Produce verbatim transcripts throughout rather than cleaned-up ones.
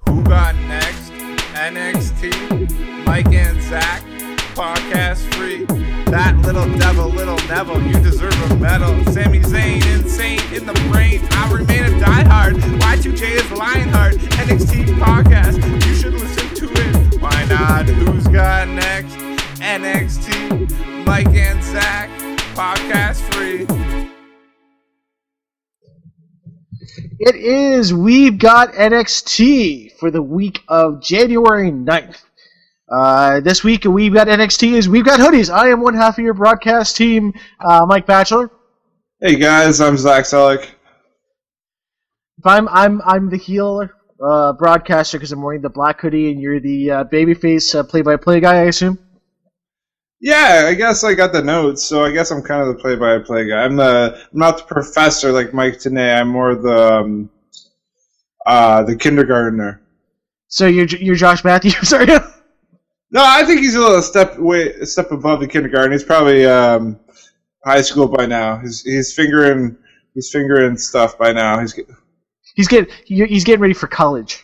Who got next? N X T, Mike and Zach, podcast free. That little devil, little Neville, you deserve a medal. Sami Zayn, insane in the brain. I'll remain a diehard. Y two J is Lionheart. N X T podcast, you should listen to it. Why not? Who's got next? N X T, Mike and Zach, podcast free. It is We've Got N X T for the week of January ninth. Uh, this week We've Got N X T is We've Got Hoodies. I am one half of your broadcast team, uh, Mike Batchelor. Hey guys, I'm Zach Selleck. If I'm I'm I'm the heel uh, broadcaster because I'm wearing the black hoodie, and you're the uh, babyface uh, play-by-play guy, I assume. Yeah, I guess I got the notes, so I guess I'm kind of the play-by-play guy. I'm the I'm not the professor like Mike Tenay. I'm more the um, uh, the kindergartner. So you're you're Josh Matthews, are you? No, I think he's a little step way a step above the kindergarten. He's probably um, high school by now. He's he's fingering he's fingering stuff by now. He's he's getting he's getting ready for college.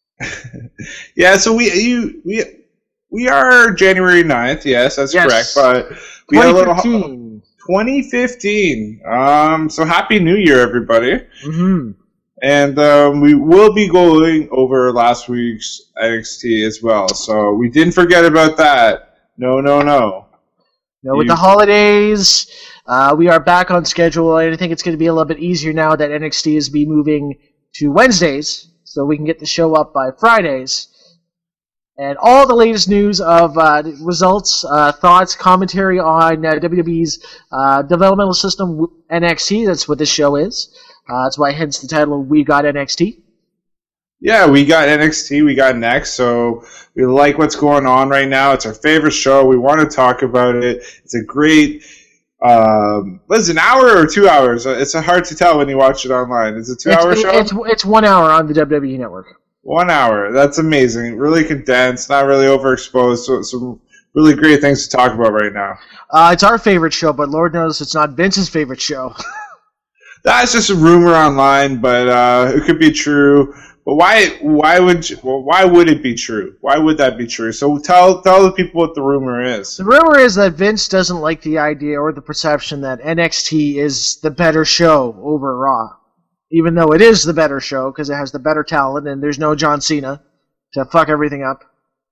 Yeah, so we you we. We are January ninth, yes, that's yes. correct. But we had a little twenty fifteen. Um, so happy New Year, everybody! Mm-hmm. And um, we will be going over last week's N X T as well. So we didn't forget about that. No, no, no. No, with you, the holidays, uh, we are back on schedule. I think it's going to be a little bit easier now that N X T is be moving to Wednesdays, so we can get the show up by Fridays. And all the latest news of uh, results, uh, thoughts, commentary on uh, W W E's uh, developmental system, N X T. That's what this show is. Uh, that's why, hence the title, We Got N X T. Yeah, we got N X T, we got Next, so we like what's going on right now. It's our favorite show. We want to talk about it. It's a great, um, what is it, an hour or two hours? It's hard to tell when you watch it online. Is it a two-hour it's, show? It's, it's one hour on the W W E Network. One hour. That's amazing. Really condensed, not really overexposed. So some really great things to talk about right now. Uh, it's our favorite show, but Lord knows it's not Vince's favorite show. That's just a rumor online, but uh, it could be true. But why? Why would? You, well, why would it be true? Why would that be true? So tell tell the people what the rumor is. The rumor is that Vince doesn't like the idea or the perception that N X T is the better show over Raw. Even though it is the better show because it has the better talent and there's no John Cena to fuck everything up.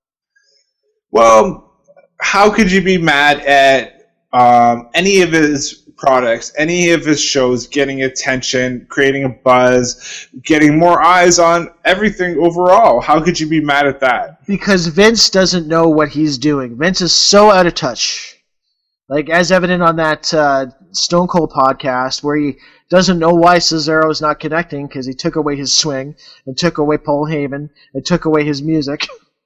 Well, how could you be mad at um, any of his products, any of his shows getting attention, creating a buzz, getting more eyes on everything overall? How could you be mad at that? Because Vince doesn't know what he's doing. Vince is so out of touch. Like, as evident on that uh, Stone Cold podcast where he doesn't know why Cesaro is not connecting because he took away his swing and took away Paul Heyman and took away his music.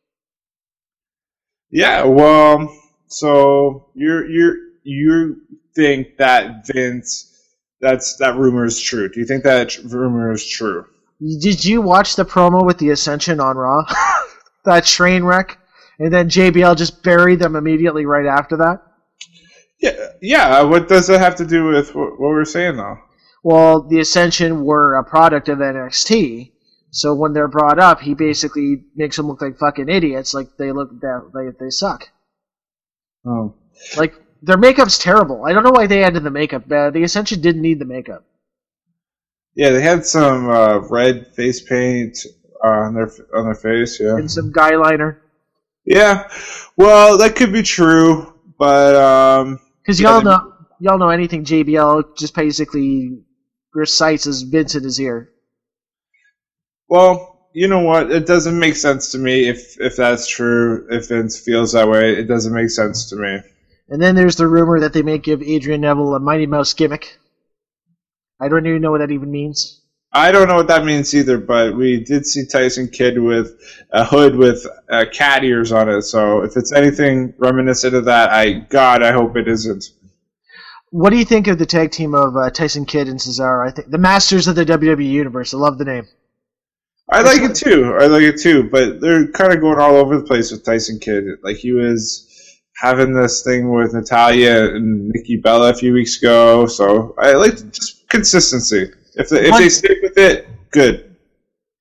Yeah, well, so you you you think that Vince, that's that rumor is true? Do you think that rumor is true? Did you watch the promo with the Ascension on Raw? That train wreck, and then J B L just buried them immediately right after that. Yeah, yeah. What does it have to do with what, what we're saying though? Well, the Ascension were a product of N X T, so when they're brought up, he basically makes them look like fucking idiots, like they look like they suck. Oh, like their makeup's terrible. I don't know why they added the makeup. Uh, the Ascension didn't need the makeup. Yeah, they had some uh, red face paint uh, on their on their face, yeah, and some guy liner. Yeah, well, that could be true, but um, because y'all know y'all know anything J B L just basically recites as Vince in his ear. Well, you know what? It doesn't make sense to me if if that's true. If Vince feels that way, it doesn't make sense to me. And then there's the rumor that they may give Adrian Neville a Mighty Mouse gimmick. I don't even know what that even means. I don't know what that means either, but we did see Tyson Kidd with a hood with uh, cat ears on it. So if it's anything reminiscent of that, I God, I hope it isn't. What do you think of the tag team of uh, Tyson Kidd and Cesaro? I think the Masters of the W W E Universe. I love the name. I like it too. I like it too. But they're kind of going all over the place with Tyson Kidd. Like he was having this thing with Natalya and Nikki Bella a few weeks ago. So I like just consistency. If they, if they stick with it, good.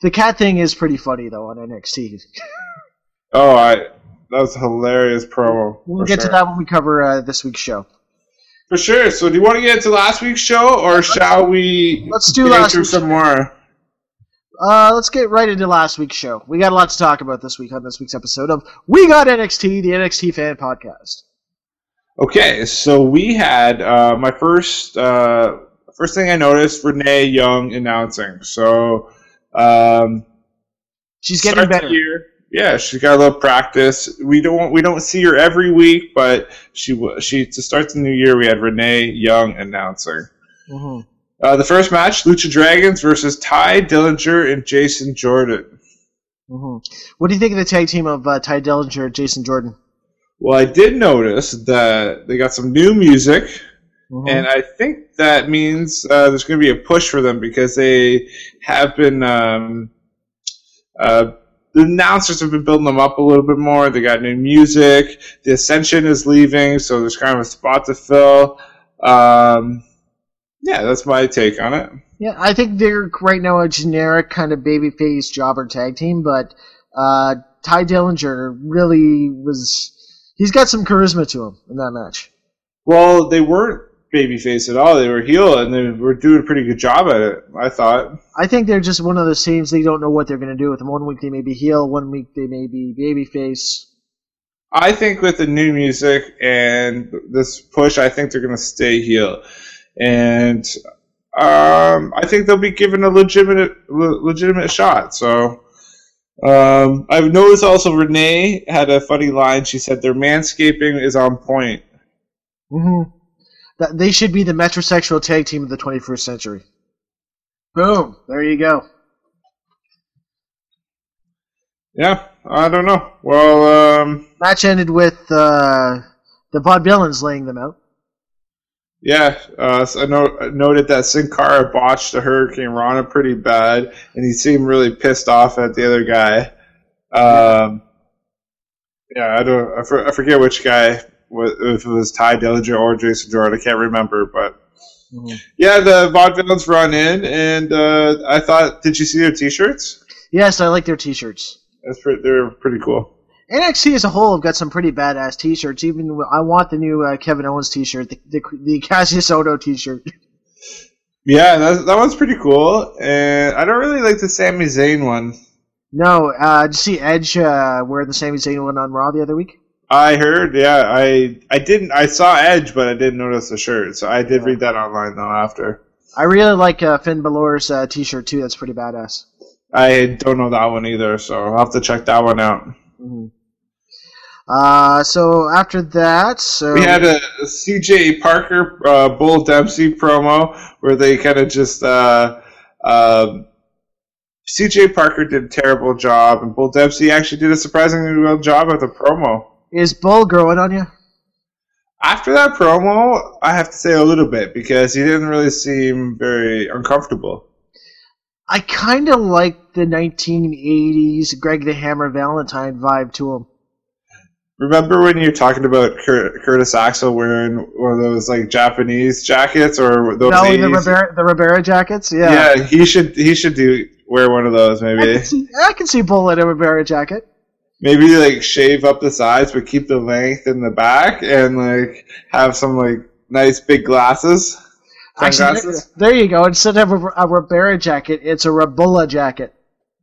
The cat thing is pretty funny though on N X T. Oh, I that was a hilarious promo. We'll get sure. to that when we cover uh, this week's show. For sure. So, do you want to get into last week's show, or let's, shall we? Let's do get last through week's some more. Uh, let's get right into last week's show. We got a lot to talk about this week on this week's episode of We Got N X T, the N X T fan podcast. Okay, so we had uh, my first uh, first thing I noticed: Renee Young announcing. So um, she's getting better. Year, yeah, she's got a little practice. We don't we don't see her every week, but she she to start the new year, we had Renee Young announcing. Mm-hmm. Uh, the first match: Lucha Dragons versus Ty Dillinger and Jason Jordan. Mm-hmm. What do you think of the tag team of uh, Ty Dillinger and Jason Jordan? Well, I did notice that they got some new music, mm-hmm. and I think that means uh, there's going to be a push for them because they have been. Um, uh, the announcers have been building them up a little bit more. They got new music. The Ascension is leaving, so there's kind of a spot to fill. Um, yeah, that's my take on it. Yeah, I think they're right now a generic kind of babyface jobber tag team, but uh, Ty Dillinger really was. He's got some charisma to him in that match. Well, they weren't babyface at all. They were heel, and they were doing a pretty good job at it, I thought. I think they're just one of those teams they don't know what they're going to do with them. One week they may be heel, one week they may be babyface. I think with the new music and this push, I think they're going to stay heel. And um, I think they'll be given a legitimate legitimate shot. So um, I've noticed also Renee had a funny line. She said their manscaping is on point. Mm-hmm. That they should be the metrosexual tag team of the twenty-first century. Boom. There you go. Yeah, I don't know. Well, um... match ended with uh, the Vaudevillains laying them out. Yeah, uh, so I, know, I noted that Sin Cara botched the Hurricane Rana pretty bad, and he seemed really pissed off at the other guy. Um, yeah, I don't. I, for, I forget which guy, if it was Ty Dillinger or Jason Jordan. I can't remember, but mm-hmm. yeah, the Vaudevillains run in, and uh, I thought, did you see their T-shirts? Yes, I like their T-shirts. That's pretty, they're pretty cool. N X T as a whole have got some pretty badass T-shirts. Even I want the new uh, Kevin Owens T-shirt, the, the, the Cassius Ohno T-shirt. Yeah, that that one's pretty cool. And I don't really like the Sami Zayn one. No, uh, did you see Edge uh, wearing the Sami Zayn one on Raw the other week? I heard, yeah. I I didn't. I saw Edge, but I didn't notice the shirt. So I did yeah. read that online though after. I really like uh, Finn Balor's uh, T-shirt too. That's pretty badass. I don't know that one either, so I'll have to check that one out. Mm-hmm. Uh, so after that, so we had a C J Parker, uh, Bull Dempsey promo where they kind of just uh, uh, C J Parker did a terrible job, and Bull Dempsey actually did a surprisingly well job at the promo. Is Bull growing on you? After that promo, I have to say a little bit because he didn't really seem very uncomfortable. I kind of like the nineteen eighties Greg the Hammer Valentine vibe to him. Remember when you're talking about Cur- Curtis Axel wearing one of those like Japanese jackets or those? No, the Ribera, the Ribera jackets. Yeah, yeah, he should he should do wear one of those maybe. I can see, I can see Bull in a Ribera jacket. Maybe like shave up the sides but keep the length in the back and like have some like nice big glasses. Actually, there you go. Instead of a, a Ribera jacket, it's a Rabula jacket.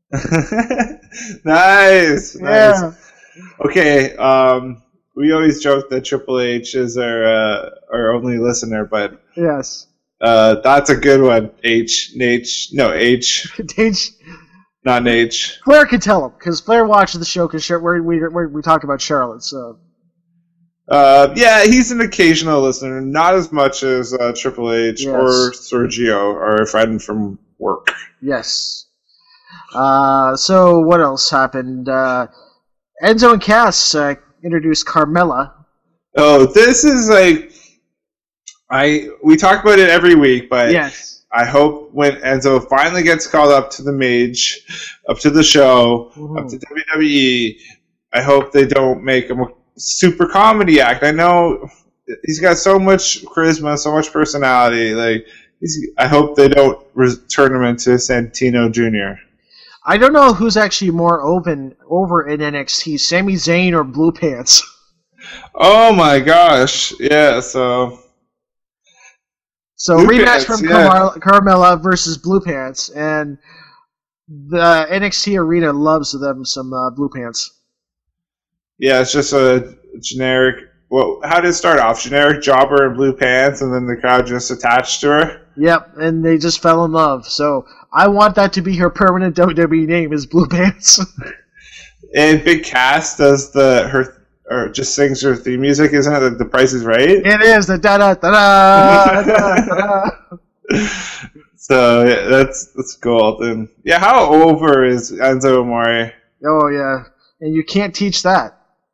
Nice. Yeah. Nice. Okay, um, we always joke that Triple H is our uh, our only listener, but yes, uh, that's a good one. H, H, no H, H, not H. Flair can tell him because Flair watches the show because we we we we talk about Charlotte. So, uh, yeah, he's an occasional listener, not as much as uh, Triple H yes. or Sergio, our friend from work. Yes. Uh, so what else happened? Uh, Enzo and Cass uh, introduced Carmella. Oh, this is like I we talk about it every week, but yes. I hope when Enzo finally gets called up to the Mage, up to the show, mm-hmm. up to W W E, I hope they don't make him a super comedy act. I know he's got so much charisma, so much personality. Like he's, I hope they don't re- turn him into Santino Junior I don't know who's actually more open over in N X T, Sami Zayn or Blue Pants. Oh my gosh! Yeah, so so Blue rematch Pants, from yeah. Carmel- Carmella versus Blue Pants, and the N X T arena loves them some uh, Blue Pants. Yeah, it's just a generic. Well, how did it start off? Generic jobber in blue pants, and then the crowd just attached to her. Yep, and they just fell in love. So I want that to be her permanent W W E name is Blue Pants. And Big Cass does the her or just sings her theme music, isn't it? The, the Price is Right. It is the da da da da da da. So yeah, that's that's gold. And yeah, how over is Enzo Amore? Oh yeah, and you can't teach that.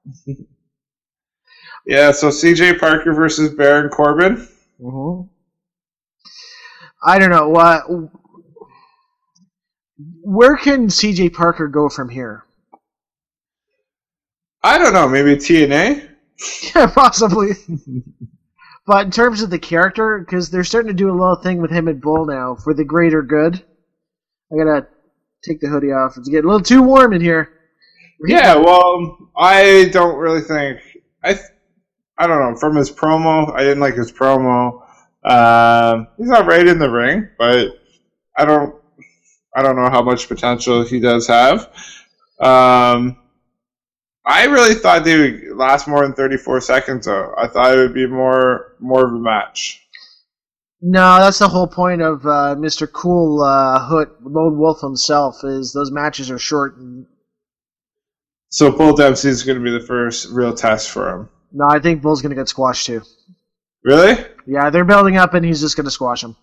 Yeah, so C J Parker versus Baron Corbin. Mm-hmm. I don't know what. Where can C J Parker go from here? I don't know, maybe T N A? Yeah, possibly. But in terms of the character, because they're starting to do a little thing with him and Bull now for the greater good. I gotta take the hoodie off. It's getting a little too warm in here. Yeah, well, I don't really think I. Th- I don't know. From his promo, I didn't like his promo. Um, he's not right in the ring, but I don't. I don't know how much potential he does have. Um, I really thought they would last more than thirty-four seconds. Though I thought it would be more more of a match. No, that's the whole point of uh, Mister Cool uh, Hood, Lone Wolf himself. Is those matches are short. And... So Bull Dempsey is going to be the first real test for him. No, I think Bull's going to get squashed too. Really? Yeah, they're building up, and he's just going to squash him.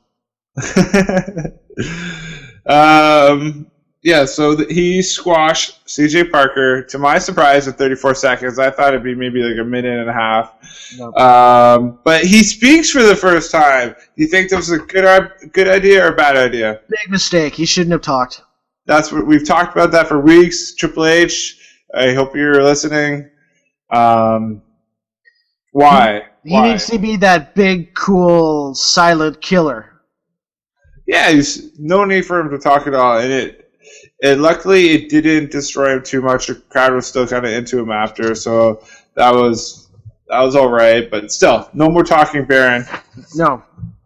um, yeah, so th- he squashed C J Parker. To my surprise, at thirty-four seconds, I thought it'd be maybe like a minute and a half. Nope. Um, but he speaks for the first time. Do you think this was a good uh, good idea or a bad idea? Big mistake. He shouldn't have talked. That's what we've talked about that for weeks. Triple H, I hope you're listening. Um, why? He Why? needs to be that big, cool, silent killer. Yeah, there's no need for him to talk at all, and it. And luckily, it didn't destroy him too much. The crowd was still kind of into him after, so that was that was all right. But still, no more talking, Baron. No.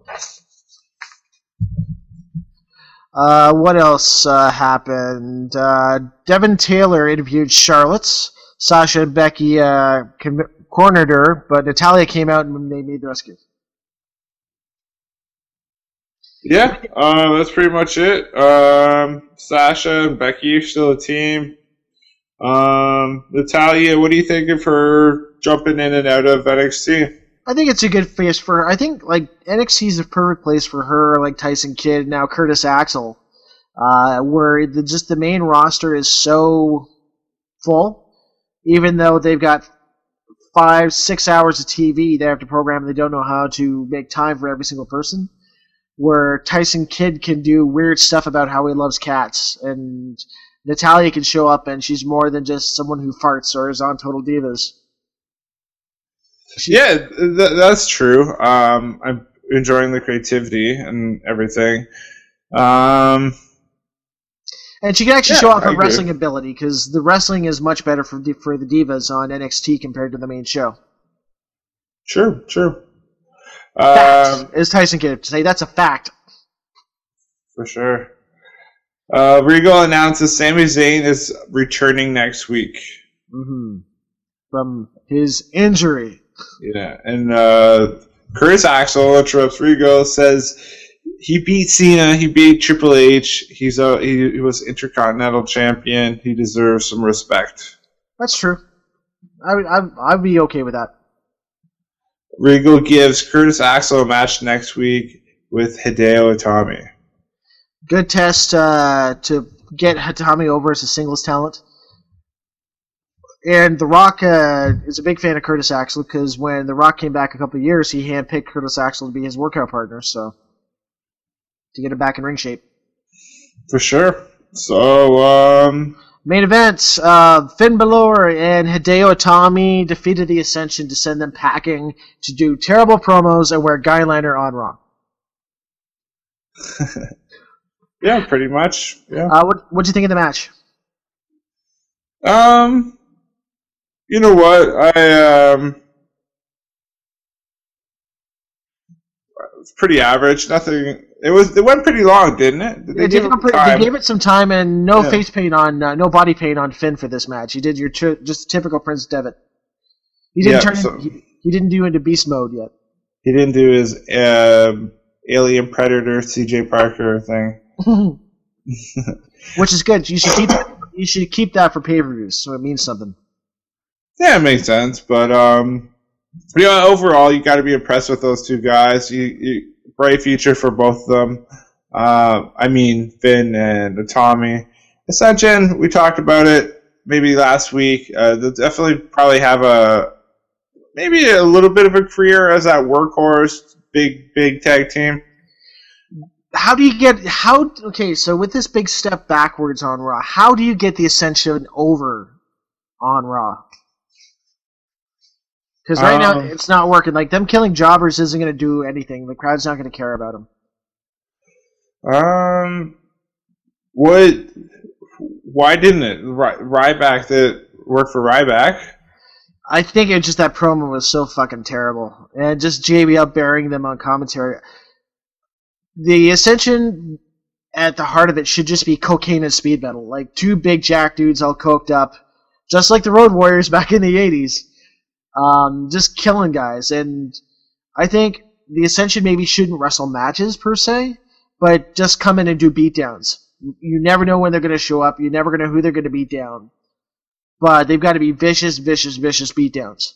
Uh, what else uh, happened? Uh, Devin Taylor interviewed Charlotte. Sasha and Becky uh, com- cornered her, but Natalia came out and they made the rescue. Yeah, uh, that's pretty much it. Um, Sasha and Becky are still a team. Um, Natalia, what do you think of her jumping in and out of N X T? I think it's a good face for her. I think like N X T is the perfect place for her, like Tyson Kidd, now Curtis Axel, uh, where the, just the main roster is so full. Even though they've got five, six hours of T V they have to program, they don't know how to make time for every single person. Where Tyson Kidd can do weird stuff about how he loves cats, and Natalia can show up and she's more than just someone who farts or is on Total Divas. She, Yeah, th- that's true. Um, I'm enjoying the creativity and everything. Um, and she can actually Yeah, show off I her agree. wrestling ability, because the wrestling is much better for, for the Divas on N X T compared to the main show. true, true. Fact, Um, as Tyson Kidd would say, that's a fact. for sure. Uh, Regal announces Sami Zayn is returning next week. Mm-hmm. From his injury. Yeah, and uh, Curtis Axel interrupts Regal, says he beat Cena, he beat Triple H, he's a he, he was Intercontinental Champion, he deserves some respect. That's true. I would I'd, I'd be okay with that. Regal gives Curtis Axel a match next week with Hideo Itami. Good test uh, to get Hatami over as a singles talent. And The Rock uh, is a big fan of Curtis Axel, because when The Rock came back a couple of years, he handpicked Curtis Axel to be his workout partner, so to get him back in ring shape. For sure. So, um... Main events, uh, Finn Balor and Hideo Itami defeated the Ascension to send them packing to do terrible promos and wear guy liner on Raw. Yeah, pretty much. Yeah. Uh, what What'd you think of the match? Um, you know what? I um, it's pretty average. Nothing. It was. It went pretty long, didn't it? Did They, give did, it they gave it some time and no Yeah. face paint on, uh, no body paint on Finn for this match. He did your tr- just typical Prince Devitt. He didn't Yeah, turn. so- in, he, he didn't do into beast mode yet. He didn't do his um, Alien Predator C J Parker thing. Which is good. You should keep you should keep that for pay per views, so it means something. Yeah, it makes sense. But um, you know, overall, you got to be impressed with those two guys. You, you bright future for both of them. Uh, I mean, Finn and Tommy. Ascension, we talked about it maybe last week. Uh, they'll definitely probably have a maybe a little bit of a career as that workhorse, big big tag team. How do you get how? Okay, so with this big step backwards on Raw, how do you get the Ascension over on Raw? Because right now Um, it's not working. Like them killing jobbers isn't going to do anything. The crowd's not going to care about them. Um, what? Why didn't it? Ry- Ryback that worked for Ryback. I think it just that promo was so fucking terrible, and just J B L burying them on commentary. The Ascension, at the heart of it, should just be cocaine and speed metal, like two big jack dudes all coked up, just like the Road Warriors back in the eighties, um, just killing guys. And I think the Ascension maybe shouldn't wrestle matches per se, but just come in and do beatdowns. You never know when they're going to show up. You never going to know who they're going to beat down. But they've got to be vicious, vicious, vicious beatdowns.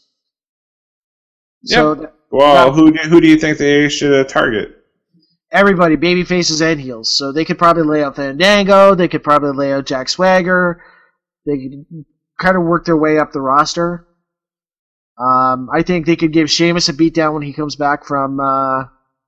So Yeah. Well, that- who do, who do you think they should uh, target? everybody, baby faces and heels. So they could probably lay out Fandango. They could probably lay out Jack Swagger. They could kind of work their way up the roster. Um, I think they could give Sheamus a beatdown when he comes back from uh,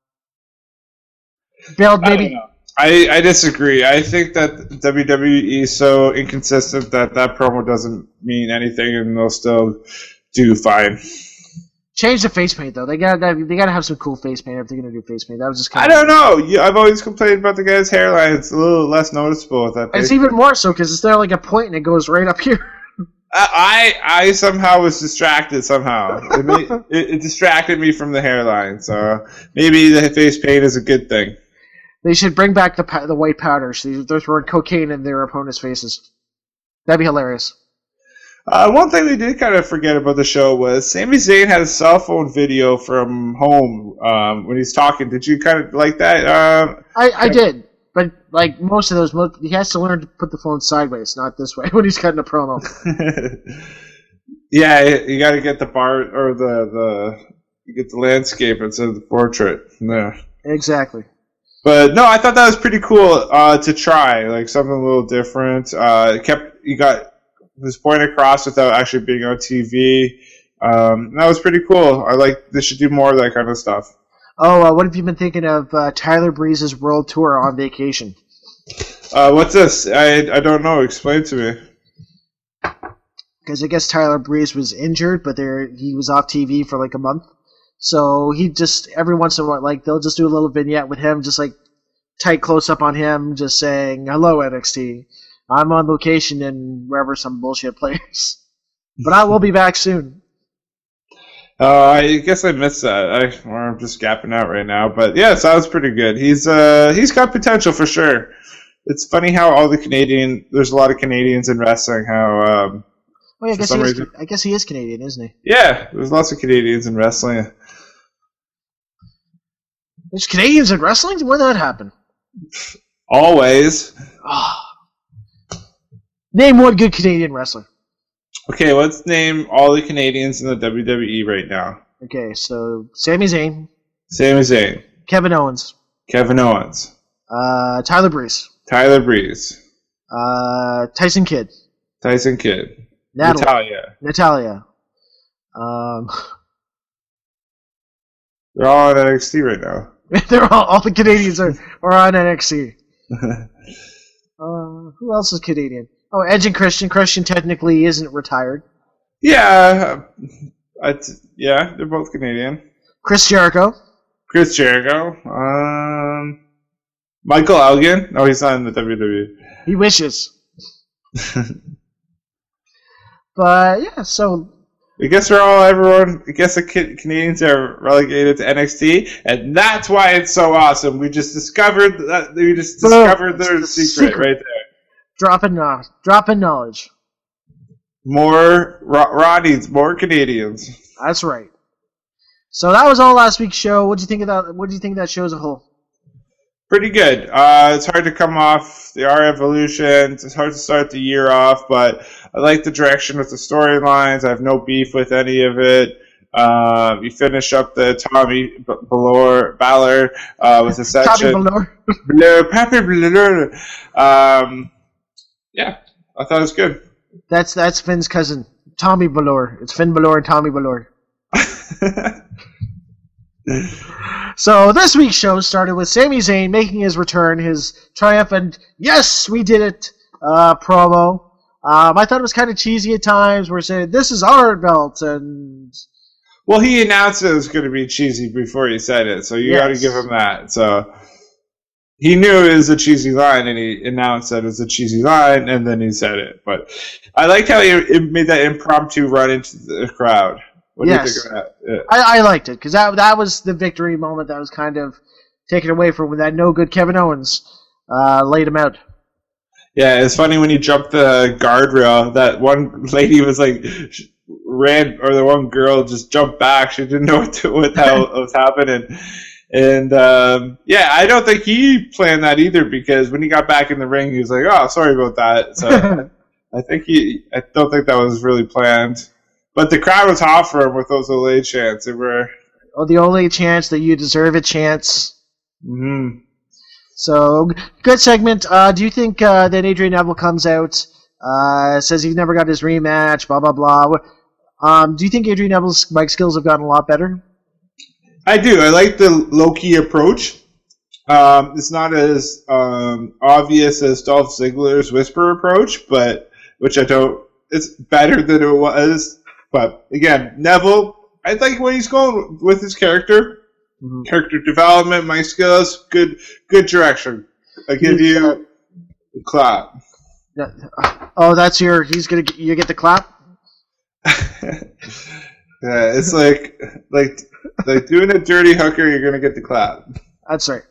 build I don't maybe. know. I, I disagree. I think that W W E is so inconsistent that that promo doesn't mean anything, and they'll still do fine. Change the face paint though. They got they got to have some cool face paint if they're gonna do face paint. That was just kind I of, don't know. Yeah, I've always complained about the guy's hairline. It's a little less noticeable with that. It's face. even more so because it's there like a point and it goes right up here. I I I somehow was distracted somehow. It, made, it, it distracted me from the hairline. So maybe the face paint is a good thing. They should bring back the pa- the white powder. So they're throwing cocaine in their opponents' faces. That'd be hilarious. Uh, one thing we did kind of forget about the show was Sami Zayn had a cell phone video from home um, when he's talking. Did you kind of like that? Uh, I, I did, but like most of those, mo- he has to learn to put the phone sideways, not this way when he's cutting a promo. yeah, you got to get the bar or the the you get the landscape instead of the portrait. Yeah. Exactly. But no, I thought that was pretty cool uh, to try, like something a little different. Uh, it kept you got this point across without actually being on T V. Um, that was pretty cool. I like they should do more of that kind of stuff. Oh, uh, what have you been thinking of uh, Tyler Breeze's world tour on vacation? Uh, what's this? I I don't know. Explain to me. Because I guess Tyler Breeze was injured, but there he was off T V for like a month. So he just every once in a while, like they'll just do a little vignette with him, just like tight close up on him, just saying "Hello N X T, I'm on location in wherever some bullshit place, but I will be back soon." Uh, I guess I missed that. I, or I'm just gapping out right now, but yeah, sounds pretty good. He's uh he's got potential for sure. It's funny how all the Canadian there's a lot of Canadians in wrestling. How um, Oh, yeah, I For guess some he is, reason. I guess he is Canadian, isn't he? yeah, there's lots of Canadians in wrestling. There's Canadians in wrestling. When did that happen? Always. Ah. Name one good Canadian wrestler. Okay, let's name all the Canadians in the W W E right now. Okay, so Sami Zayn, Sami Zayn, Kevin Owens, Kevin Owens, uh, Tyler Breeze, Tyler Breeze, uh, Tyson Kidd, Tyson Kidd, Natalia, Natalia. Natalia. Um, They're all on N X T right now. they're all, all the Canadians are, are on N X T. Uh, who else is Canadian? Oh, Edge and Christian. Christian technically isn't retired. yeah, I t- yeah, they're both Canadian. Chris Jericho. Chris Jericho. Um, Michael Elgin? No, he's not in the W W E. He wishes. But yeah, so I guess we're all everyone. I guess the Canadians are relegated to N X T, and that's why it's so awesome. We just discovered that. We just discovered their the secret, secret right there. Dropping knowledge. Dropping knowledge. More Raw needs more Canadians. That's right. So that was all last week's show. What do you think of that? What do you think of that show as a whole? Pretty good. Uh, it's hard to come off the R Evolutions. It's hard to start the year off, but I like the direction with the storylines. I have no beef with any of it. Uh, you finish up the Tommy Balor, Balor uh, with Ascension. Tommy Balor. Balor, Papa Balor. Um, yeah, I thought it was good. That's that's Finn's cousin, Tommy Balor. It's Finn Balor and Tommy Balor. So this week's show started with Sami Zayn making his return, his triumphant "Yes, we did it" uh, promo. Um, I thought it was kind of cheesy at times. We're saying this is our belt, and well, he announced it was going to be cheesy before he said it, so you yes. got to give him that. So he knew it was a cheesy line, and he announced that it was a cheesy line, and then he said it. But I liked how he made that impromptu run into the crowd. What yes. do you think of that? Yeah. I, I liked it, because that, that was the victory moment that was kind of taken away from when that no-good Kevin Owens uh, laid him out. Yeah, it's funny when he jumped the guardrail, that one lady was like, ran, or the one girl just jumped back. She didn't know what, to, what the hell was happening. And, um, yeah, I don't think he planned that either, because when he got back in the ring, he was like, oh, sorry about that. So I think he, I don't think that was really planned. But the crowd was hot for him with those Olay chants. They were, oh, the only chance that you deserve it chants. Mm-hmm. So, good segment. Uh, do you think uh, that Adrian Neville comes out, uh, says he never got his rematch, blah, blah, blah. Um, do you think Adrian Neville's mic skills have gotten a lot better? I do. I like the low-key approach. Um, it's not as um, obvious as Dolph Ziggler's whisper approach, but which I don't. It's better than it was. But again, Neville, I like where he's going with his character, mm-hmm. character development, mic skills, good, good direction. I give you a clap. Oh, that's your. He's gonna. You get the clap. Yeah, it's like like like doing a dirty hooker. You're gonna get the clap. That's right.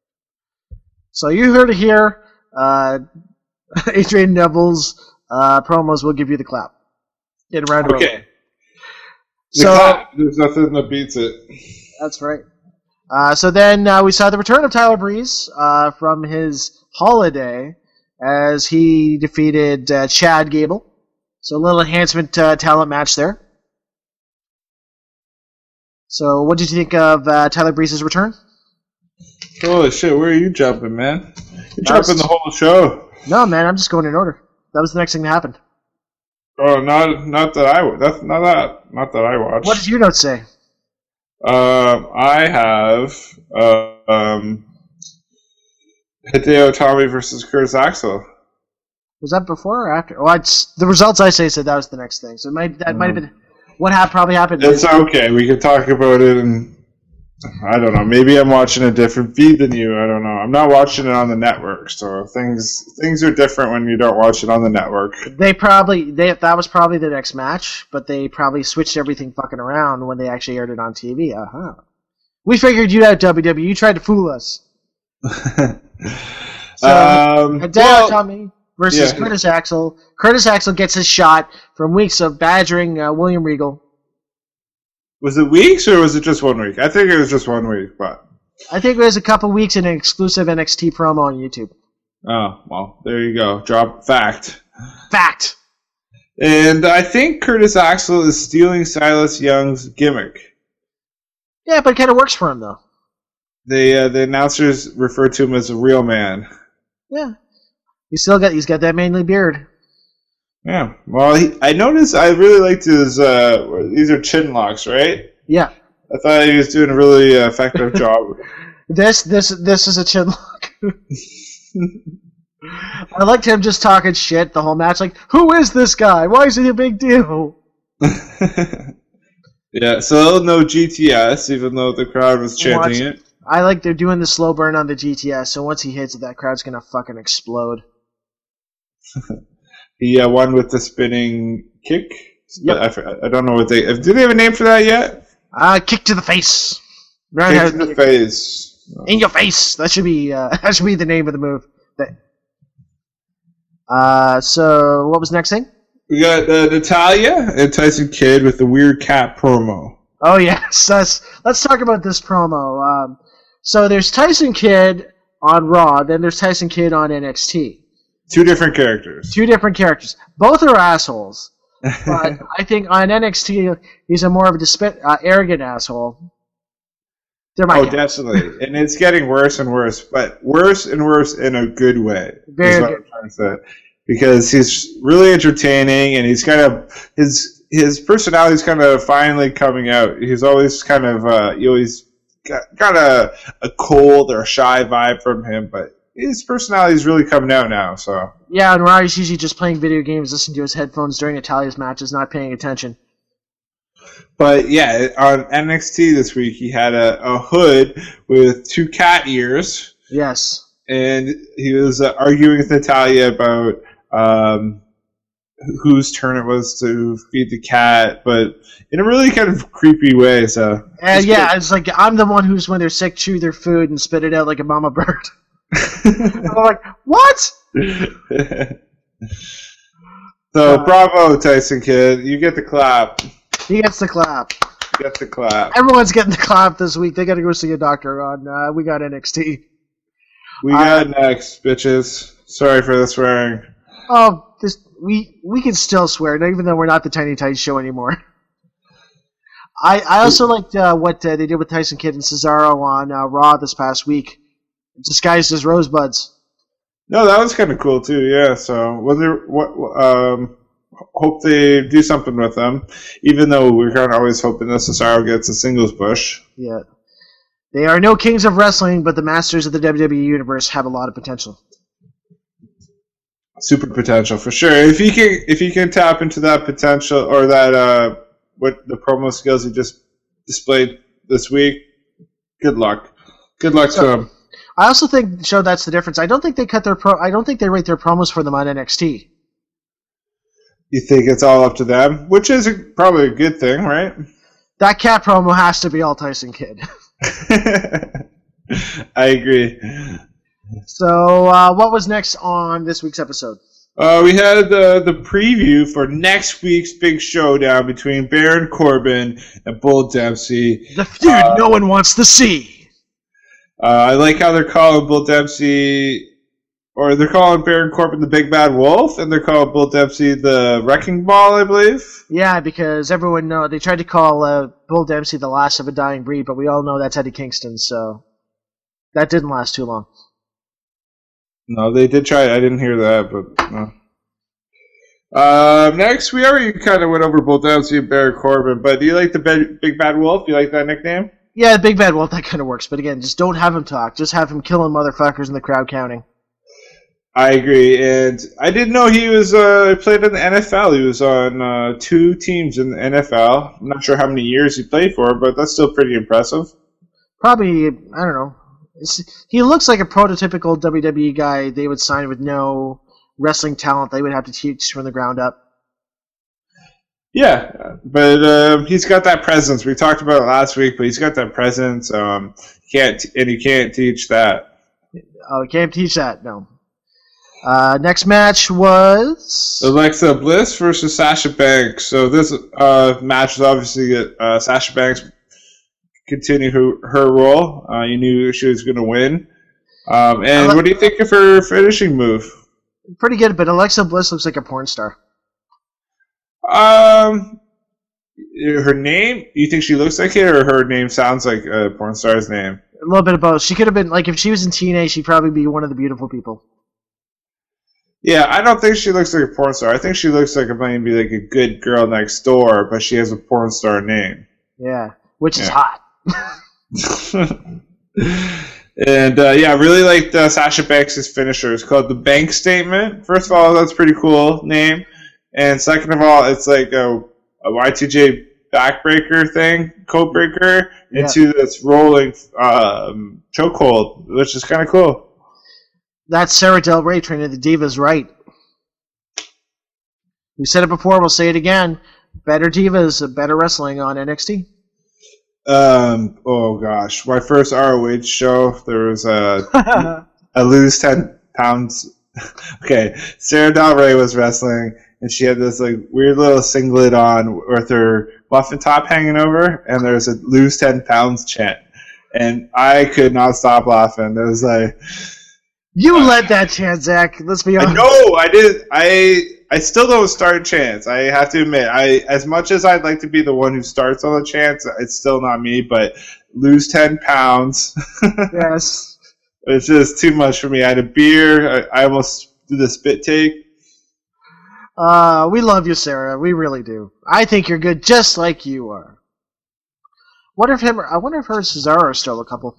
So you heard it here. Uh, Adrian Neville's uh, promos will give you the clap. Get around. Okay. The so clap, there's nothing that beats it. That's right. Uh, so then uh, we saw the return of Tyler Breeze uh, from his holiday as he defeated uh, Chad Gable. So a little enhancement uh, talent match there. So what did you think of uh, Tyler Breeze's return? Holy shit, where are you jumping, man? You're That jumping was- the whole show. No, man, I'm just going in order. That was the next thing that happened. Oh, not not that I that's not that not that I watched. What did your notes say? Um, I have uh, um, Hideo Itami versus Curtis Axel. Was that before or after? Oh, I'd, the results I say said that was the next thing. So it might that mm. might have been what ha- probably happened. It's okay. We can talk about it, and I don't know. Maybe I'm watching a different feed than you. I don't know. I'm not watching it on the network, so things things are different when you don't watch it on the network. They probably they that was probably the next match, but they probably switched everything fucking around when they actually aired it on T V. Uh huh. We figured you out, W W E. You tried to fool us. So, um, Hideo well, Itami versus yeah. Curtis Axel. Curtis Axel gets his shot from weeks of badgering uh, William Regal. Was it weeks or was it just one week? I think it was just one week, but I think it was a couple weeks in an exclusive N X T promo on YouTube. Oh, well, there you go. Drop fact. Fact. And I think Curtis Axel is stealing Silas Young's gimmick. Yeah, but it kind of works for him, though. The uh, the announcers refer to him as a real man. Yeah. He's still got he's got that manly beard. Yeah. Well, he, I noticed I really liked his, uh, these are chin locks, right? Yeah. I thought he was doing a really uh, effective job. This this this is a chin lock. I liked him just talking shit the whole match. Like, who is this guy? Why is he a big deal? Yeah, so no G T S, even though the crowd was chanting Watch. it. I like they're doing the slow burn on the G T S, so once he hits it, that crowd's gonna fucking explode. He uh, won with the spinning kick. Yep. I, I don't know what they... Do they have a name for that yet? Uh, kick to the face. Kick to the face. In your face. That should be uh, that should be the name of the move. Uh, so what was the next thing? We got uh, Natalya and Tyson Kidd with the weird cat promo. Oh yes, let's let's talk about this promo. Um, so there's Tyson Kidd on Raw, then there's Tyson Kidd on N X T. Two different characters. Two different characters. Both are assholes. But I think on N X T, he's a more of a disp- uh, arrogant asshole. They're my oh, guys. definitely. And it's getting worse and worse, but worse and worse in a good way. Very what good. I'm trying to say. Because he's really entertaining, and he's kind of his his personality's kind of finally coming out. He's always kind of uh, you always got, got a a cold or a shy vibe from him, but his personality is really coming out now. So yeah, and Ryan's usually just playing video games, listening to his headphones during Natalya's matches, not paying attention. But yeah, on N X T this week, he had a, a hood with two cat ears. Yes. And he was uh, arguing with Natalya about um, whose turn it was to feed the cat, but in a really kind of creepy way. So and it's yeah, good. It's like I'm the one who's, when they're sick, chew their food and spit it out like a mama bird. I'm like, what? So uh, bravo, Tyson Kidd. You get the clap. He gets the clap. You get the clap. Everyone's getting the clap this week. They got to go see a doctor on. Uh, we got N X T. We got uh, next, bitches. Sorry for the swearing. Oh, this we we can still swear, even though we're not the Tiny Tights show anymore. I I also liked uh, what uh, they did with Tyson Kidd and Cesaro on uh, Raw this past week, disguised as rosebuds. No, that was kind of cool too. Yeah. So whether what um, hope they do something with them, even though we're kind of always hoping that Cesaro gets a singles push. Yeah. They are no kings of wrestling, but the masters of the W W E Universe have a lot of potential. Super potential for sure. If he can, if he can tap into that potential or that uh, what the promo skills he just displayed this week, good luck. Good luck so, to him. I also think, Joe, that's the difference. I don't think they cut their pro. I don't think they rate their promos for them on N X T. You think it's all up to them, which is a, probably a good thing, right? That cat promo has to be all Tyson Kidd. I agree. So, uh, what was next on this week's episode? Uh, we had the the preview for next week's big showdown between Baron Corbin and Bull Dempsey. The feud uh, no one wants to see. Uh, I like how they're calling Bull Dempsey, or they're calling Baron Corbin the Big Bad Wolf, and they're calling Bull Dempsey the Wrecking Ball, I believe. Yeah, because everyone know they tried to call uh, Bull Dempsey the last of a dying breed, but we all know that's Eddie Kingston, so that didn't last too long. No, they did try it. I didn't hear that, but no. Uh, next, we already kind of went over Bull Dempsey and Baron Corbin, but do you like the Big, Big Bad Wolf? Do you like that nickname? Yeah, Big Bad Wolf, that kind of works. But again, just don't have him talk. Just have him killing motherfuckers in the crowd counting. I agree, and I didn't know he was uh, played in the N F L. He was on uh, two teams in the N F L. I'm not sure how many years he played for, but that's still pretty impressive. Probably, I don't know. It's, he looks like a prototypical W W E guy they would sign with no wrestling talent they would have to teach from the ground up. Yeah, but uh, he's got that presence. We talked about it last week, but he's got that presence. Um, can't and he can't teach that. Oh, he can't teach that. No. Uh, next match was Alexa Bliss versus Sasha Banks. So this uh, match is obviously uh, Sasha Banks continue her, her role. Uh, you knew she was going to win. Um, and Ale- what do you think of her finishing move? Pretty good, but Alexa Bliss looks like a porn star. Um, her name? You think she looks like it, or her name sounds like a porn star's name? A little bit of both. She could have been, like, if she was in T N A, she'd probably be one of the beautiful people. Yeah, I don't think she looks like a porn star. I think she looks like a maybe like a good girl next door, but she has a porn star name. Yeah, which is yeah. hot. And uh, yeah, I really liked uh, Sasha Banks' finisher. It's called the Bank Statement. First of all, that's a pretty cool name. And second of all, it's like a, a Y two J backbreaker thing, code breaker, Yeah. into this rolling um, chokehold, which is kind of cool. That's Sarah Del Rey training the Divas right. We said it before, we'll say it again. Better Divas, better wrestling on N X T. Um. Oh gosh, my first R O H show, there was a I lose ten pounds. Okay, Sarah Del Rey was wrestling, and she had this like weird little singlet on with her muffin top hanging over, and there's a lose ten pounds chant, and I could not stop laughing. It was like, You led that chant, Zach. Let's be honest. I know I did. I I still don't start chants. I have to admit, I as much as I'd like to be the one who starts all the chants, it's still not me. But lose ten pounds. Yes. It's just too much for me. I had a beer. I, I almost did the spit take. Uh, we love you, Sarah. We really do. I think you're good, just like you are. Wonder if him? I wonder if her and Cesaro are still a couple.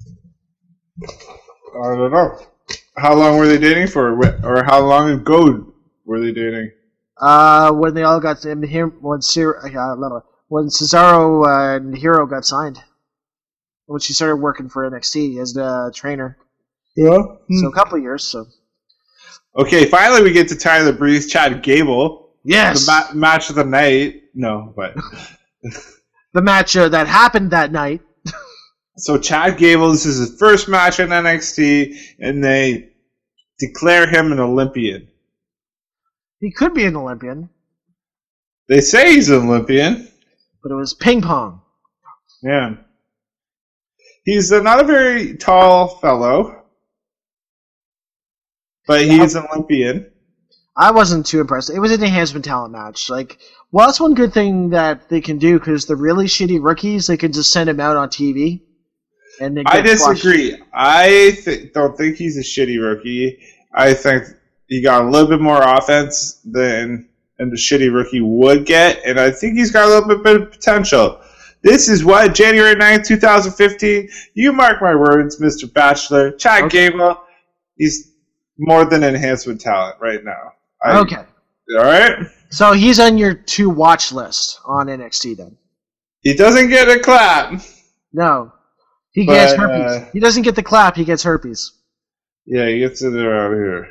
I don't know. How long were they dating for, or how long ago were they dating? Uh, when they all got in here, when Cir- uh, when Cesaro uh, and Hero got signed, when she started working for N X T as the trainer. Yeah. So a couple of years. So Okay, finally we get to Tyler Breeze, Chad Gable. yes, The ma- match of the night. No, but the match uh, that happened that night. so Chad Gable, this is his first match in N X T, and they declare him an Olympian. He could be an Olympian, They say he's an Olympian. but it was ping pong. Yeah. He's uh, not a very tall fellow, but he's an Olympian. I wasn't too impressed. It was an enhancement talent match. Like, well, that's one good thing that they can do, because the really shitty rookies, they can just send them out on T V. And they I get squashed. disagree. I th- don't think he's a shitty rookie. I think he got a little bit more offense than and the shitty rookie would get, and I think he's got a little bit of potential. This is what, January ninth, twenty fifteen. You mark my words, Mister Bachelor. Chad Okay. Gable, he's more than enhancement talent right now. I, Okay. All right? So he's on your to watch list on N X T then. He doesn't get a clap. No. He But, gets herpes. uh, He doesn't get the clap, he gets herpes. Yeah, he gets it around here.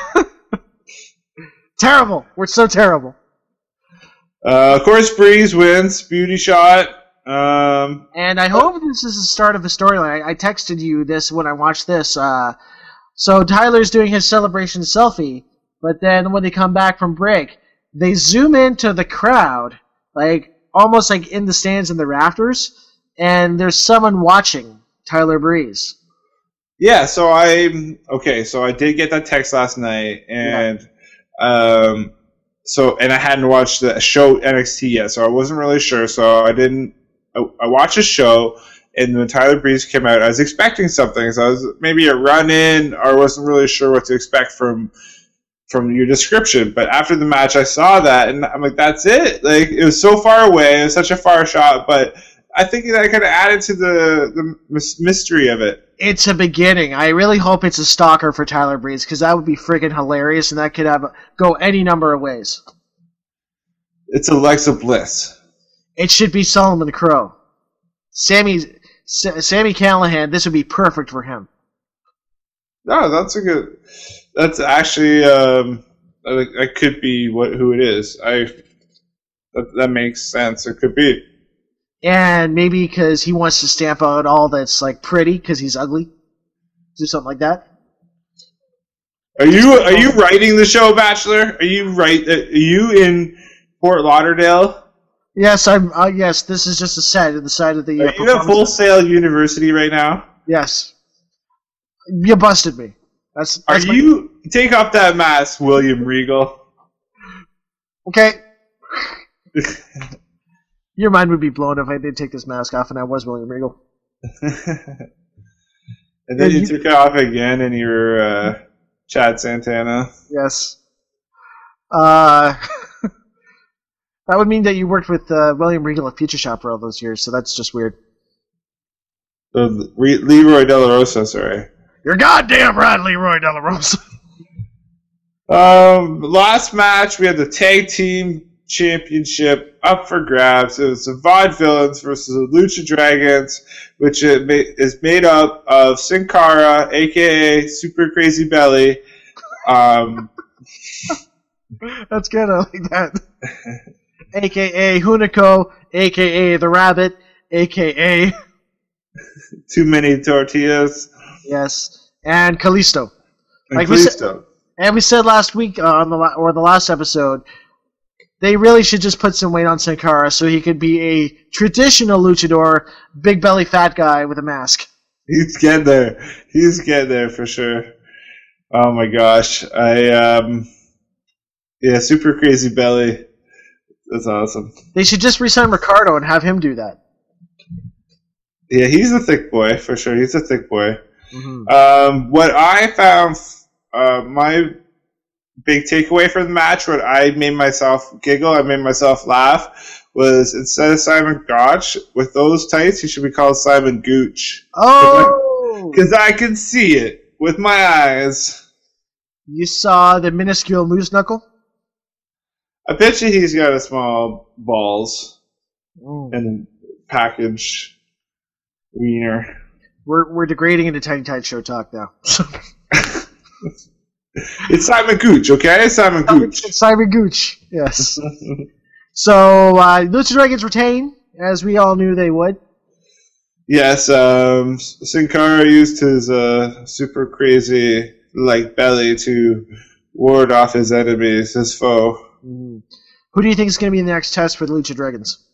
Terrible. We're so terrible. Uh, of course, Breeze wins. Beauty shot. Um, And I hope this is the start of a storyline. I, I texted you this when I watched this. Uh, so Tyler's doing his celebration selfie, but then when they come back from break, they zoom into the crowd, like almost like in the stands in the rafters, and there's someone watching Tyler Breeze. yeah, so I okay, so I did get that text last night, and um, so and I hadn't watched the show N X T yet, so I wasn't really sure. So I didn't. I, I watched a show, and when Tyler Breeze came out, I was expecting something. So I was maybe a run in, or wasn't really sure what to expect from from your description. But after the match, I saw that, and I'm like, that's it. Like, it was so far away. It was such a far shot, but I think that could have added to the the mys- mystery of it. It's a beginning. I really hope it's a stalker for Tyler Breeze, because that would be freaking hilarious, and that could have go any number of ways. It's Alexa Bliss. It should be Solomon Crow. Sammy, S- Sammy Callahan, this would be perfect for him. No, that's a good. That's actually um, that, that could be what who it is. I that, that makes sense. It could be. And maybe because he wants to stamp out all that's like pretty because he's ugly. Do something like that. Are you are you writing the show, Bachelor? Are you right? Are you in Fort Lauderdale? Yes, I'm. Uh, yes, this is just a set at the side of the. Uh, Are you at Full Sail University right now? Yes. You busted me. That's. Are that's my- you take off that mask, William Regal? okay? Your mind would be blown if I did take this mask off and I was William Regal. And then Yeah, you, you- took it off again, and you were uh, Chad Santana. Yes. Uh, that would mean that you worked with uh, William Regal at Future Shop for all those years, so that's just weird. Uh, Re- Leroy De La Rosa, sorry. You're goddamn right, Leroy De La Rosa. Um, last match, we had the tag team Championship up for grabs. It was the Vaudevillains versus the Lucha Dragons, which is made up of Sin Cara, aka Super Crazy Belly. Um, That's good. I like that. A K A Hunico, A K A the Rabbit, A K A Too Many Tortillas. Yes, and Kalisto. And Like Kalisto. we said, and we said last week uh, on the la- or the last episode, they really should just put some weight on Sin Cara so he could be a traditional luchador, big belly fat guy with a mask. He's getting there. He's getting there for sure. Oh my gosh. I um yeah, Super Crazy Belly. That's awesome. They should just re-sign Ricardo and have him do that. Yeah, he's a thick boy for sure. He's a thick boy. Mm-hmm. Um, what I found, uh, my big takeaway from the match, what I made myself giggle, I made myself laugh, was instead of Simon Gotch with those tights, he should be called Simon Gooch. Oh! Because I, I can see it with my eyes. You saw the minuscule moose knuckle? I bet you he's got a small balls Mm. and package wiener. We're we're degrading into Tiny Tight Show talk now. It's Simon Gooch, okay? Simon Gooch. It's Simon Gooch, yes. So, uh, Lucha Dragons retain, as we all knew they would. Yes, um, Sin Cara used his uh, super crazy like belly to ward off his enemies, his foe. Mm. Who do you think is going to be the next test for the Lucha Dragons?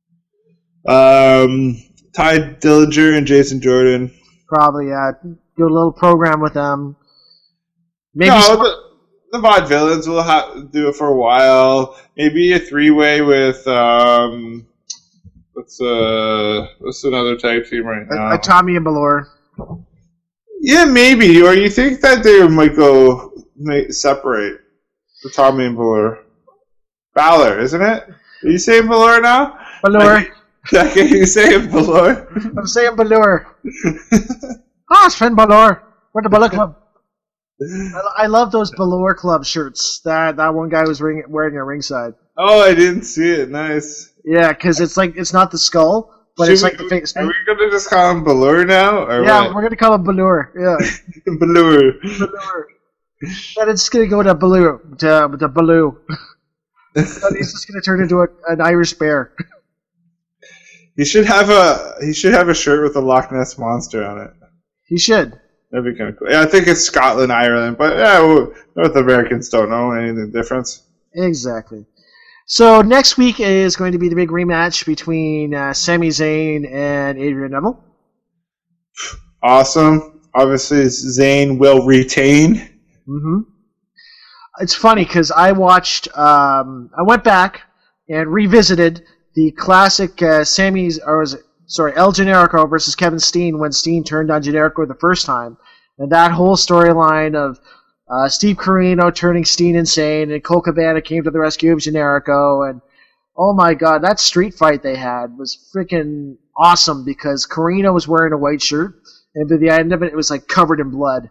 Um, Ty Dillinger and Jason Jordan. Probably, yeah. Do a little program with them. Maybe no, some- the, the Vaudevillains will have do it for a while. Maybe a three-way with um, what's uh, what's another tag team right now? a, a Tommy and Balor. Yeah, maybe. Or you think that they might go might separate the Tommy and Balor? Balor, isn't it? Are you saying Balor now? Balor. Can you say Balor? I'm saying Balor. Ah, it's Finn Balor. We're the Balor Club. I, I love those Balor Club shirts that that one guy was ring, wearing at ringside. Oh, I didn't see it. Nice. Yeah, because it's like it's not the skull, but Should it's we, like the face. Are we gonna just call him Balor now, or Yeah, what? we're gonna call him Balor. Yeah, Balor. Balor. And it's gonna go to Baloo, to to Baloo. And he's just gonna turn into a, an Irish bear. He should have a he should have a shirt with a Loch Ness monster on it. He should. That'd be kind of cool. Yeah, I think it's Scotland, Ireland, but yeah, well, North Americans don't know any difference. Exactly. So next week is going to be the big rematch between uh, Sami Zayn and Adrian Neville. Awesome. Obviously, Zayn will retain. Mm-hmm. It's funny because I watched, um, I went back and revisited the classic uh, Sammy's, or was it, sorry, El Generico versus Kevin Steen when Steen turned on Generico the first time, and that whole storyline of uh, Steve Corino turning Steen insane, and Cole Cabana came to the rescue of Generico, and oh my god, that street fight they had was freaking awesome because Corino was wearing a white shirt, and by the end of it, it was like covered in blood.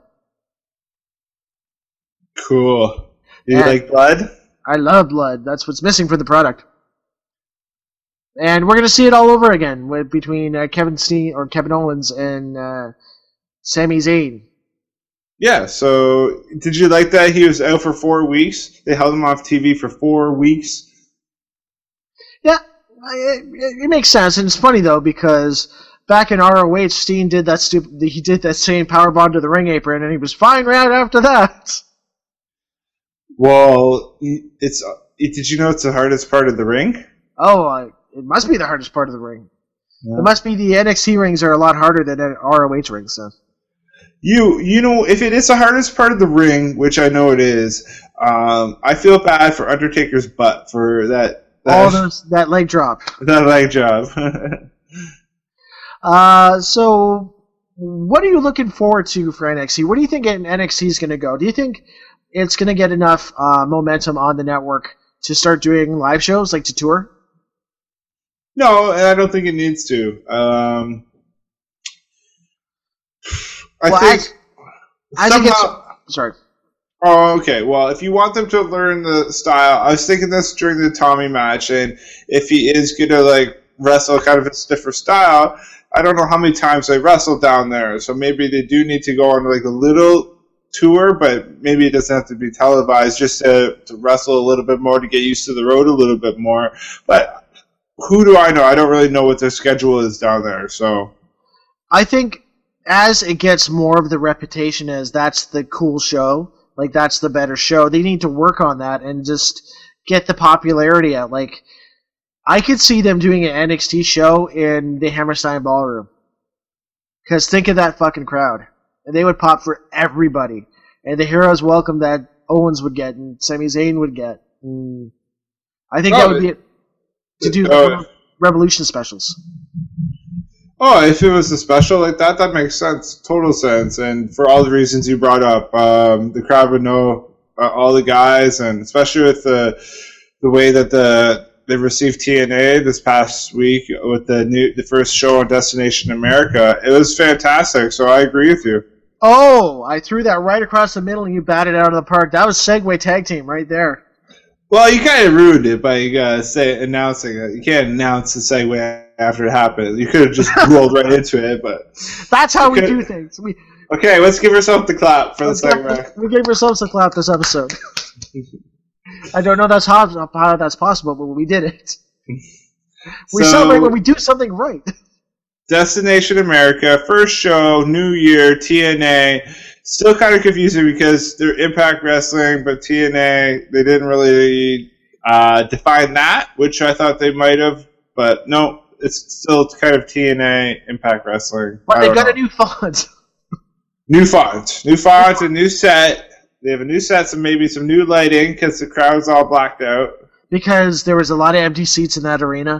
Cool. You Yeah. like blood? I love blood. That's what's missing for the product. And we're going to see it all over again with between uh, Kevin Steen or Kevin Owens and uh, Sami Zayn. Yeah, so did you like that he was out for four weeks? They held him off T V for four weeks. Yeah, it, it, it makes sense, and it's funny though because back in R O H, Steen did that stupid. He did that same powerbomb to the ring apron, and he was fine right after that. Well, it's did you know it's the hardest part of the ring? Oh, uh, it must be the hardest part of the ring. Yeah. It must be the N X T rings are a lot harder than R O H rings. So. You you know, if it is the hardest part of the ring, which I know it is, um, I feel bad for Undertaker's butt for that that, All those that leg drop. that leg job. Uh, so, what are you looking forward to for N X T? Where do you think N X T is going to go? Do you think it's going to get enough uh, momentum on the network to start doing live shows, like to tour? No, and I don't think it needs to. Um, I Well, think as- as it somehow. gets- Sorry. Oh, okay. Well, if you want them to learn the style, I was thinking this during the Tommy match, and if he is going to like wrestle kind of a stiffer style, I don't know how many times they wrestle down there, so maybe they do need to go on like a little tour, but maybe it doesn't have to be televised, just to, to wrestle a little bit more, to get used to the road a little bit more. But who do I know? I don't really know what their schedule is down there, so... I think as it gets more of the reputation as that's the cool show, like that's the better show, they need to work on that and just get the popularity out. Like, I could see them doing an N X T show in the Hammerstein Ballroom. Because think of that fucking crowd. And they would pop for everybody. And the Heroes Welcome that Owens would get and Sami Zayn would get. And I think oh, that would be it to do uh, Revolution specials. Oh, if it was a special like that, that makes sense. Total sense. And for all the reasons you brought up, um, the crowd would know uh, all the guys, and especially with the the way that the they received T N A this past week with the new the first show on Destination America. It was fantastic, so I agree with you. Oh, I threw that right across the middle and you batted it out of the park. That was Segway Tag Team right there. Well, you kind of ruined it by uh, say announcing it. You can't announce the Segway after it happened. You could have just rolled right into it, but that's how we do things. We okay. Let's give ourselves the clap for the Segway. We gave ourselves a clap this episode. I don't know that's how, how that's possible, but we did it. We so, celebrate when we do something right. Destination America, first show, New Year, T N A. Still kind of confusing because they're Impact Wrestling, but T N A, they didn't really uh, define that, which I thought they might have. But no, it's still kind of T N A, Impact Wrestling. But they got know. a new font. New font. New font, a new set. They have a new set, and maybe some new lighting because the crowd's all blacked out. Because there was a lot of empty seats in that arena.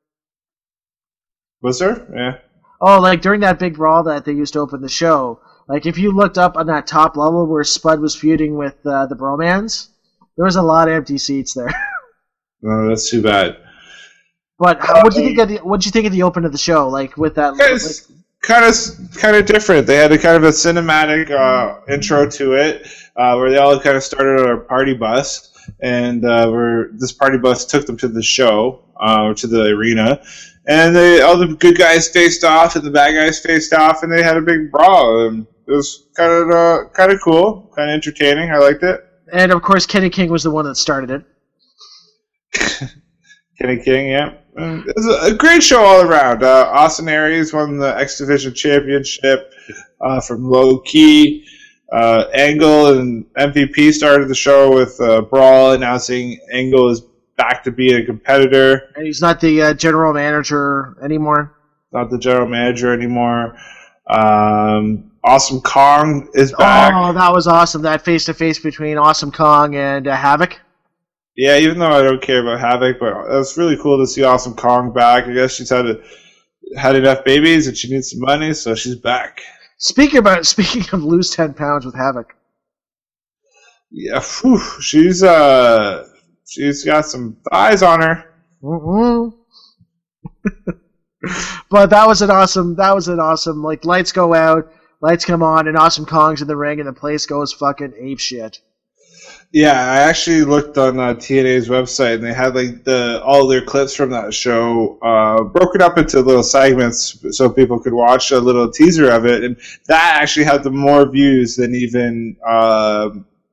Was there? Yeah. Oh, like during that big brawl that they used to open the show. Like if you looked up on that top level where Spud was feuding with uh, the Bromans, there was a lot of empty seats there. Oh, that's too bad. But how, what did you think of the what did you think of the open of the show? Like with that, it's like, kind of kind of different. They had a kind of a cinematic uh, intro to it, uh, where they all kind of started on a party bus, and uh, where this party bus took them to the show, uh, to the arena. And they, all the good guys faced off, and the bad guys faced off, and they had a big brawl. And it was kind of uh, kind of cool, kind of entertaining. I liked it. And of course, Kenny King was the one that started it. Kenny King, yeah, it was a great show all around. Uh, Austin Aries won the X Division Championship uh, from Low Key. Uh, Angle and M V P started the show with uh, Brawl announcing Angle is back to be a competitor. And he's not the uh, general manager anymore. Not the general manager anymore. Um, Awesome Kong is back. Oh, that was awesome. That face-to-face between Awesome Kong and uh, Havoc. Yeah, even though I don't care about Havoc, but it was really cool to see Awesome Kong back. I guess she's had a, had enough babies and she needs some money, so she's back. Speaking about speaking of lose ten pounds with Havoc. Yeah, whew, she's uh she's got some thighs on her. Mm-hmm. But that was an awesome. That was an awesome. Like lights go out, lights come on, and Awesome Kong's in the ring, and the place goes fucking ape shit. Yeah, I actually looked on uh, T N A's website, and they had like the all their clips from that show uh, broken up into little segments, so people could watch a little teaser of it, and that actually had the more views than even. Uh,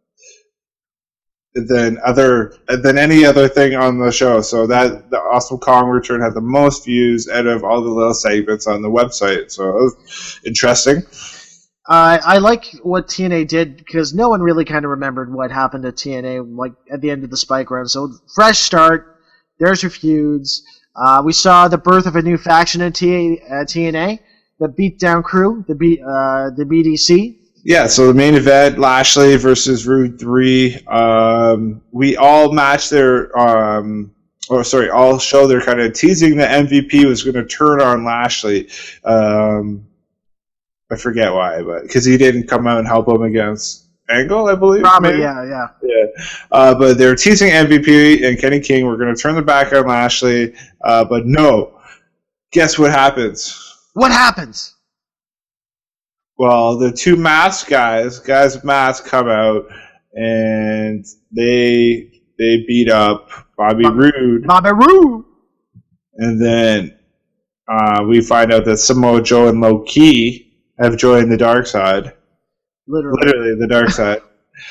than other than any other thing on the show. So that the Awesome Kong return had the most views out of all the little segments on the website. So it was interesting. Uh, I like what T N A did because no one really kind of remembered what happened to T N A like at the end of the Spike run. So fresh start. There's your feuds. Uh, we saw the birth of a new faction in T- uh, T N A, the Beatdown Crew, the B- uh, the B D C. Yeah, so the main event, Lashley versus Rude three. Um, we all match their, um, or sorry, all show they're kind of teasing the M V P was going to turn on Lashley. Um, I forget why, but because he didn't come out and help him against Angle, I believe. Probably, maybe? yeah, yeah. Yeah. Uh, but they're teasing M V P and Kenny King. We're going to turn the back on Lashley. Uh, but no. Guess what happens? What happens? Well, the two masked guys, guys with masks come out, and they they beat up Bobby Bob- Roode. Bobby Roode. And then uh, we find out that Samoa Joe and Low Ki have joined the dark side. Literally. Literally the dark side.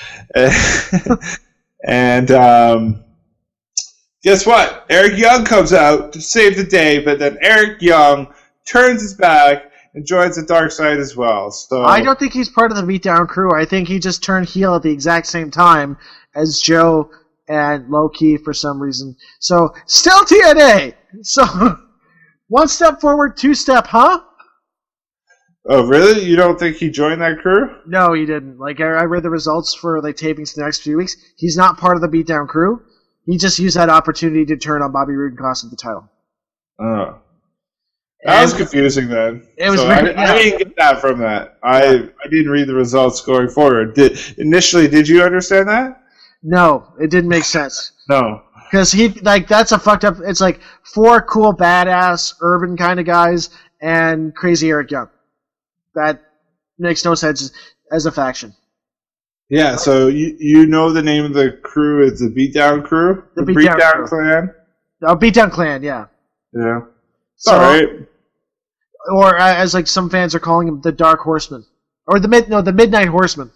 And um, guess what? Eric Young comes out to save the day, but then Eric Young turns his back and joins the dark side as well. So I don't think he's part of the beatdown crew. I think he just turned heel at the exact same time as Joe and Low Ki for some reason. So still T N A. So one step forward, two step, huh? Oh, really? You don't think he joined that crew? No, he didn't. Like I, I read the results for like tapings the next few weeks. He's not part of the beatdown crew. He just used that opportunity to turn on Bobby Roode and cost him the title. Oh. That was And confusing then. It was so very- I, I didn't get that from that. I I didn't read the results going forward. Did initially? Did you understand that? No, it didn't make sense. No. Because he, like, that's a fucked up, it's like four cool, badass, urban kind of guys and crazy Eric Young. That makes no sense as a faction. Yeah. So you you know the name of the crew is the Beatdown Crew, The the, Beatdown Beatdown Crew. Clan. Oh, Beatdown Clan, yeah. Yeah. It's So- all right. Or uh, as like some fans are calling him, the Dark Horseman. Or the mid, no, the Midnight Horseman.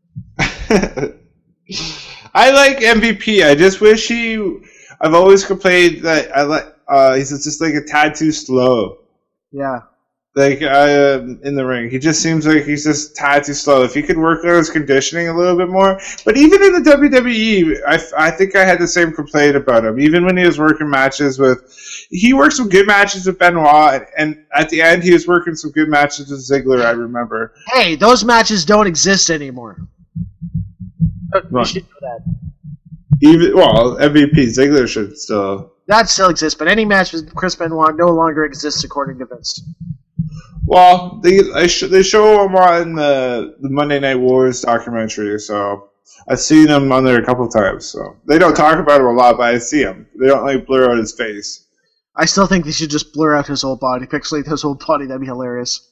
I like M V P. I just wish he. I've always complained that I like. Uh, he's just like a tad too slow. Yeah. Like uh, in the ring, he just seems like he's just a tad too slow. If he could work on his conditioning a little bit more, but even in the W W E, I, I think I had the same complaint about him. Even when he was working matches with, he worked some good matches with Benoit, and at the end, he was working some good matches with Ziggler. I remember. Hey, those matches don't exist anymore. You Right. should know that. Even well, M V P Ziggler should still. That still exists, but any match with Chris Benoit no longer exists according to Vince. Well, they I sh- they show him on the, the Monday Night Wars documentary, so I've seen him on there a couple times. So they don't talk about him a lot, but I see him. They don't like blur out his face. I still think they should just blur out his whole body, pixelate his whole body. That'd be hilarious.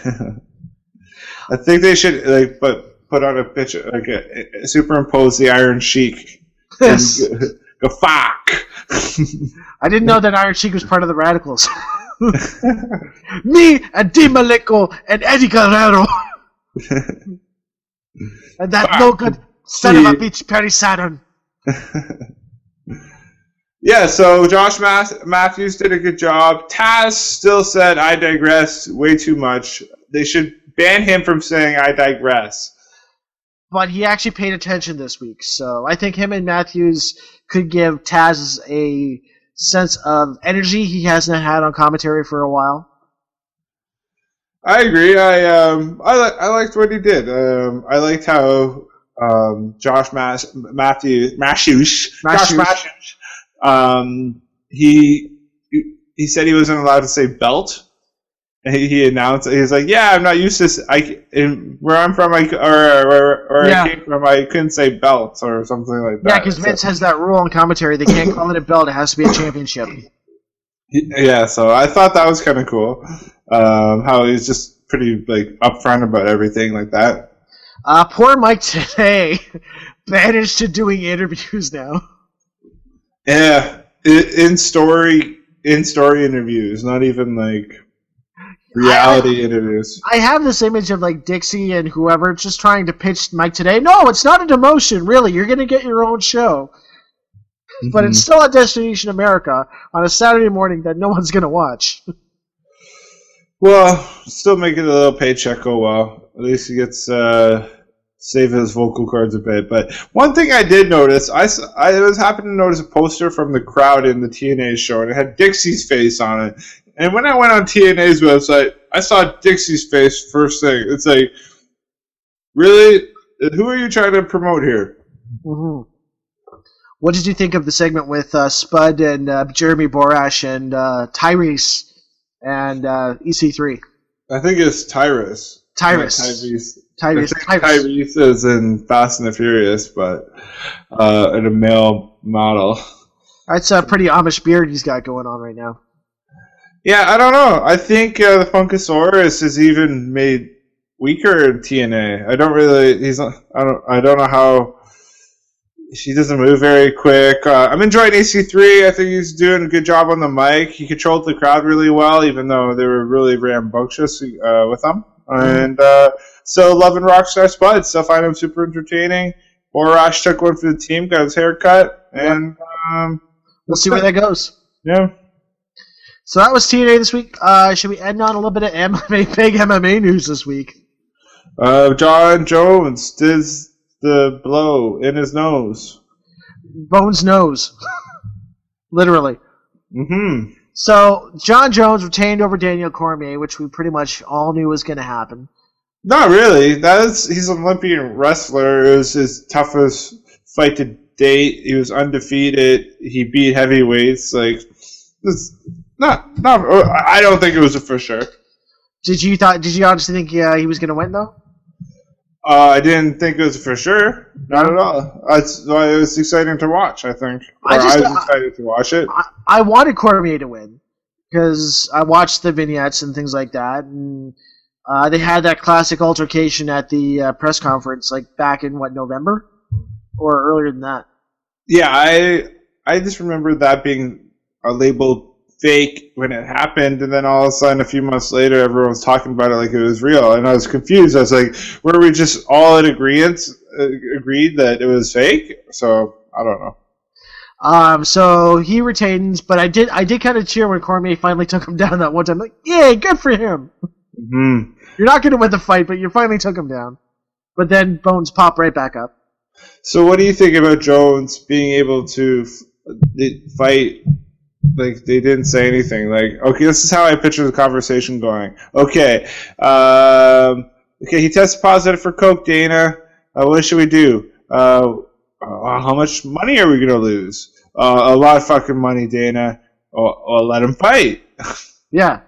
I think they should like put put on a picture like a, a, superimpose the Iron Sheik. And go, go fuck. I didn't know that Iron Sheik was part of the Radicals. Me and Dean Malenko and Eddie Guerrero. And that no good son of a bitch, Perry Saturn. Yeah, so Josh Math- Matthews did a good job. Taz still said, I digress way too much. They should ban him from saying, I digress. But he actually paid attention this week, so I think him and Matthews could give Taz a sense of energy he hasn't had on commentary for a while. I agree. I um I li- I liked what he did. Um, I liked how um Josh Mas- Matthews Matthews Josh Matthews. Matthews um he he said he wasn't allowed to say belt. And he, he announced he was like, "Yeah, I'm not used to this. I in, where I'm from, I or or, or Yeah. I came from, I couldn't say belt or something like that." Yeah, because Vince So- has that rule on commentary. They can't call it a belt. It has to be a championship. Yeah, so I thought that was kind of cool. Um, how he's just pretty like upfront about everything like that. Uh, poor Mike today managed to doing interviews now. Yeah, i- in story in story interviews, not even like reality interviews. I have this image of like Dixie and whoever just trying to pitch Mike today. No, it's not a demotion, really. You're going to get your own show. But it's still at Destination America on a Saturday morning that no one's going to watch. Well, still making a little paycheck go well. At least he gets uh, save his vocal cords a bit. But one thing I did notice, I, s- I was happened to notice a poster from the crowd in the T N A show, and it had Dixie's face on it. And when I went on T N A's website, I saw Dixie's face first thing. It's like, really? Who are you trying to promote here? Mm-hmm. What did you think of the segment with uh, Spud and uh, Jeremy Borash and uh, Tyrese and uh, E C three? I think it's Tyrus. Tyrus. Not Tyrese. Tyrese. I think Tyrese. Tyrese is in Fast and the Furious, but uh, in a male model. That's a pretty Amish beard he's got going on right now. Yeah, I don't know. I think uh, the Funkasaurus is even made weaker in T N A. I don't really. He's. Not, I don't. I don't know how She doesn't move very quick. Uh, I'm enjoying A C three. I think he's doing a good job on the mic. He controlled the crowd really well, even though they were really rambunctious uh, with him. And uh, so loving Rockstar Spud. Still find him super entertaining. Borash took one for the team, got his hair cut, and um, we'll see where that goes. Yeah. So that was T N A this week. Uh, should we end on a little bit of M M A, big M M A news this week? Uh, John Jones did the blow in his nose. Bones' nose. Literally. Mm-hmm. So, John Jones retained over Daniel Cormier, which we pretty much all knew was going to happen. Not really. That is, he's an Olympian wrestler. It was his toughest fight to date. He was undefeated. He beat heavyweights. Like, it's not, not. I don't think it was a for sure. Did you thought? Did you honestly think uh, he was going to win though? Uh, I didn't think it was for sure. Not at all. It's, it was exciting to watch, I think. Or I, just, I was excited to watch it. I, I wanted Cormier to win because I watched the vignettes and things like that. And uh, they had that classic altercation at the uh, press conference like back in, what, November? Or earlier than that. Yeah, I I just remember that being a labeled fake when it happened, and then all of a sudden a few months later everyone was talking about it like it was real, and I was confused. I was like, were we just all in agreement uh, agreed that it was fake? So I don't know. Um so he retains, but I did I did kind of cheer when Cormier finally took him down that one time, like, yay, good for him. Mm-hmm. You're not gonna win the fight, but you finally took him down. But then Bones popped right back up. So what do you think about Jones being able to f- fight? Like, they didn't say anything. Like, okay, this is how I picture the conversation going. Okay, um, okay, he tested positive for coke, Dana. Uh, what should we do? Uh, uh, how much money are we going to lose? Uh, a lot of fucking money, Dana. Or, or let him fight. Yeah.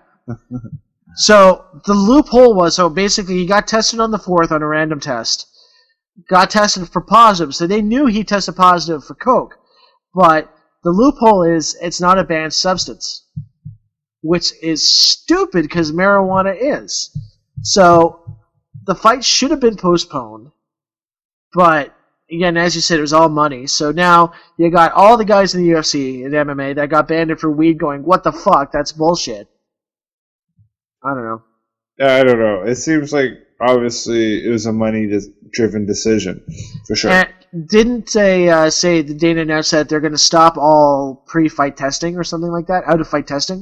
So, the loophole was, so basically he got tested on the fourth on a random test. Got tested for positive, so they knew he tested positive for coke. But the loophole is it's not a banned substance, which is stupid because marijuana is. So the fight should have been postponed, but again, as you said, it was all money. So now you got all the guys in the U F C and M M A that got banned for weed going, what the fuck, that's bullshit. I don't know. I don't know. It seems like obviously it was a money-driven decision, for sure. And didn't they uh, say the Dana announced that they're going to stop all pre-fight testing or something like that? Out-of-fight testing?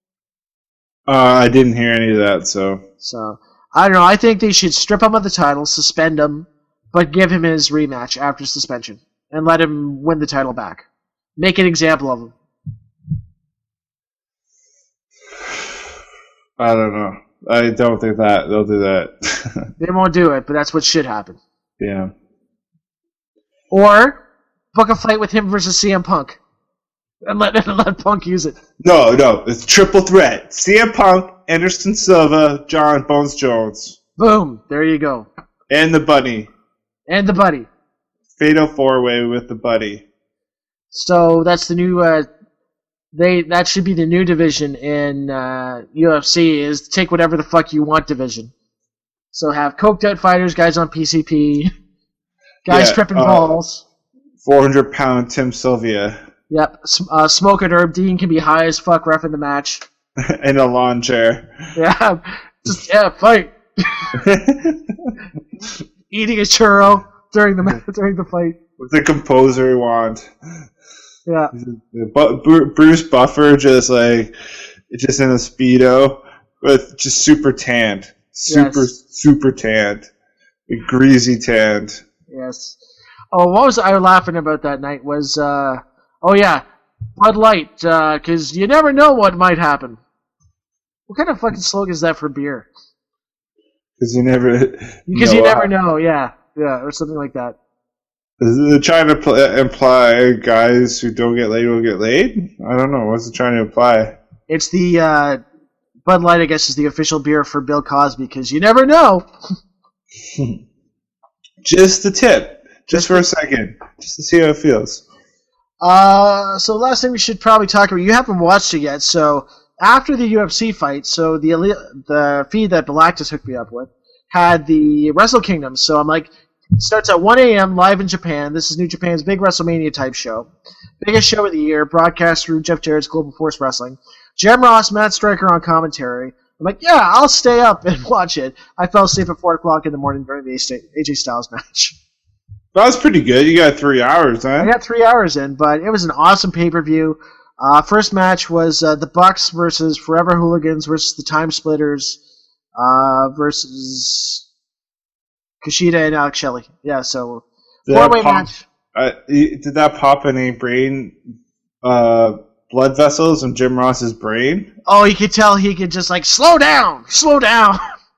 Uh, I didn't hear any of that, so... So, I don't know. I think they should strip him of the title, suspend him, but give him his rematch after suspension, and let him win the title back. Make an example of him. I don't know. I don't think that they'll do that. They won't do it, but that's what should happen. Yeah. Or book a fight with him versus C M Punk, and let and let Punk use it. No, no, it's triple threat: C M Punk, Anderson Silva, John Bones Jones. Boom! There you go. And the Bunny. And the Buddy. Fatal four way with the Buddy. So that's the new. Uh, they that should be the new division in uh, U F C is take whatever the fuck you want division. So have coked out fighters, guys on P C P, guys yeah, tripping uh, balls. four hundred pound Tim Sylvia. Yep. Uh, Smoke and Herb Dean can be high as fuck ref in the match. In a lawn chair. Yeah. Just yeah, fight. Eating a churro during the during the fight. With the composer wand. Yeah. But Bruce Buffer just like just in a Speedo with just super tanned. Super yes. super tanned. Greasy tanned. Yes. Oh, what was I laughing about that night was uh oh yeah, Bud Light, because uh, you never know what might happen. What kind of fucking slogan is that for beer? Because you never Because you never know, yeah. Yeah, or something like that. Is it trying to pl- imply guys who don't get laid will get laid? I don't know. What's it trying to imply? It's the uh, Bud Light, I guess, is the official beer for Bill Cosby, because you never know. Just the tip. Just for a second. Just to see how it feels. Uh, so last thing we should probably talk about, you haven't watched it yet, so after the U F C fight, so the the feed that Galactus hooked me up with had the Wrestle Kingdom, so I'm like, It starts at one a.m. live in Japan. This is New Japan's big WrestleMania type show. Biggest show of the year, broadcast through Jeff Jarrett's Global Force Wrestling. Jim Ross, Matt Striker on commentary. I'm like, yeah, I'll stay up and watch it. I fell asleep at four o'clock in the morning during the A J Styles match. That was pretty good. You got three hours, huh? I got three hours in, but it was an awesome pay-per-view. Uh, first match was uh, the Bucks versus Forever Hooligans versus the Time Splitters uh, versus Kushida and Alex Shelley. Yeah, so four-way match. Uh, did that pop any brain uh, blood vessels in Jim Ross's brain? Oh, you could tell he could just like slow down, slow down.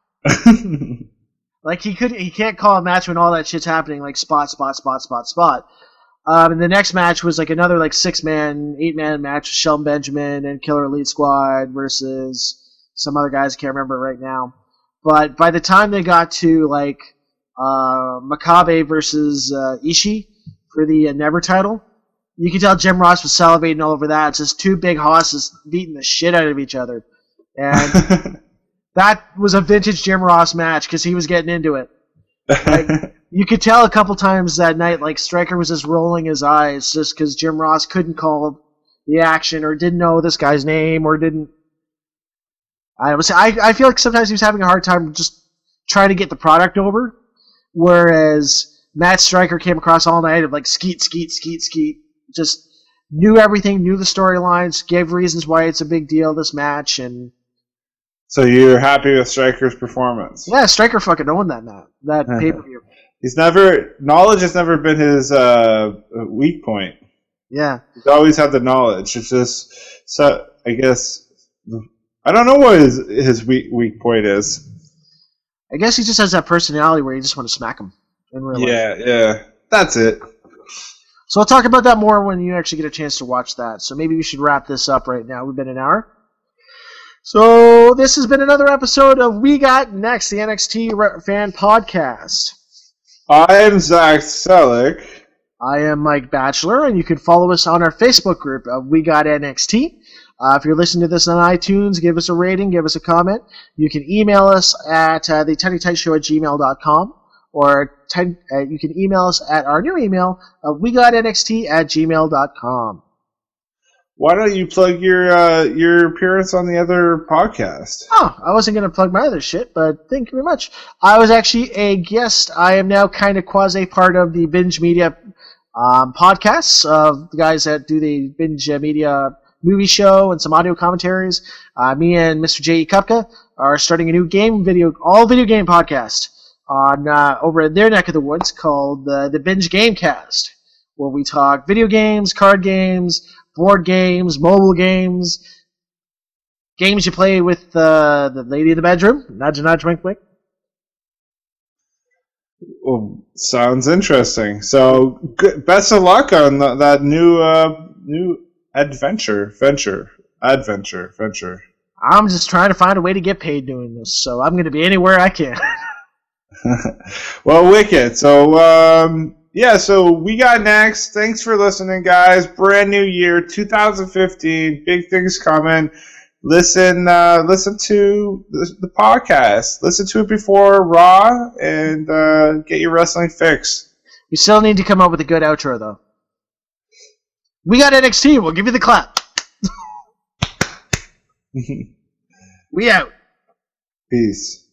Like he could, he can't call a match when all that shit's happening. Like spot, spot, spot, spot, spot. Um, and the next match was like another like six-man, eight-man match with Shelton Benjamin and Killer Elite Squad versus some other guys I can't remember right now. But by the time they got to like uh, Makabe versus uh, Ishii for the uh, Never title, you could tell Jim Ross was salivating all over that. It's just two big hosses beating the shit out of each other. And that was a vintage Jim Ross match because he was getting into it. Like, you could tell a couple times that night, like, Stryker was just rolling his eyes just because Jim Ross couldn't call the action or didn't know this guy's name or didn't... I was I, I feel like sometimes he was having a hard time just trying to get the product over, whereas Matt Stryker came across all night of, like, skeet, skeet, skeet, skeet. Just knew everything, knew the storylines, gave reasons why it's a big deal, this match, and... So you're happy with Stryker's performance? Yeah, Stryker fucking owned that night, that pay-per-view. He's never... Knowledge has never been his uh, weak point. Yeah. He's always had the knowledge. It's just... so I guess... I don't know what his, his weak, weak point is. I guess he just has that personality where you just want to smack him in real life. Yeah, yeah. That's it. So I'll talk about that more when you actually get a chance to watch that. So maybe we should wrap this up right now. We've been an hour. So this has been another episode of We Got Next, the N X T fan podcast. I'm Zach Selleck. I am Mike Batchelor, and you can follow us on our Facebook group of We Got N X T. Uh, if you're listening to this on iTunes, give us a rating, give us a comment. You can email us at uh, the tiny tight show at gmail dot com, or ten, uh, you can email us at our new email of we got N X T at gmail dot com. Why don't you plug your uh, your appearance on the other podcast? Oh, I wasn't going to plug my other shit, but thank you very much. I was actually a guest. I am now kind of quasi part of the Binge Media um, podcasts of the guys that do the Binge Media movie show and some audio commentaries. Uh, me and Mister J E. Kupka are starting a new game video, all video game podcast on uh, over in their neck of the woods called uh, the Binge Gamecast, where we talk video games, card games, board games, mobile games, games you play with uh, the lady in the bedroom. Nudge, nudge, wink, wink. Well, sounds interesting. So, good, best of luck on the, that new uh, new adventure, venture, adventure, venture. I'm just trying to find a way to get paid doing this, so I'm going to be anywhere I can. Well, wicked. So, um, yeah, so we got next. Thanks for listening, guys. Brand new year, two thousand fifteen. Big things coming. Listen, uh, listen to the, the podcast. Listen to it before Raw, and uh, get your wrestling fix. We still need to come up with a good outro, though. We got N X T. We'll give you the clap. We out. Peace.